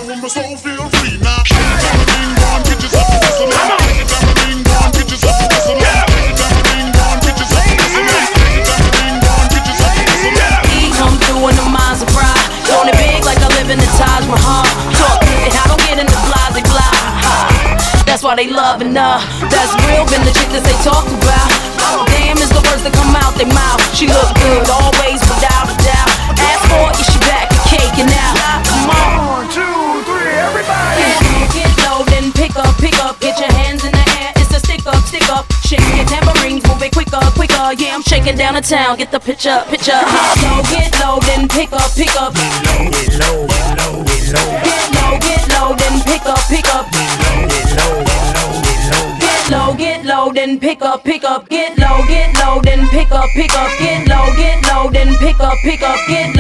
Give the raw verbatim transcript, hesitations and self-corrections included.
when my soul feel free. Now shake it, tambourine, go on, get yourself a whistle. Shake it, tambourine, go on, get yourself a whistle. Shake it, tambourine, go on, get yourself a whistle. Shake it, tambourine, go on, get yourself a whistle. E come through in the minds of pride. Doing it big like I live in the Taj Mahal. Talk it, I don't get in the blah blah blah. That's why they loving her. That's real, been the chick that they talk about. Damn is the words that come out their mouth. She look good always, without a doubt. Ask for it, yeah, she back and caking out. Come on. One, two, three, everybody. Get low, then pick up, pick up. Get your hands in the air, it's a stick up, stick up. Shake your tambourines, move it quicker, quicker. Yeah, I'm shaking down the town, get the picture, picture. Get low, get low, then pick up, pick up. Get low, get low, get low, get low. Get low, get low, then pick up, pick up. Get low, get low, get low, get low. Get low, get low, then pick up, pick up. Get low, get low, then pick up, pick up. Get low, get low, then pick up, pick up. Get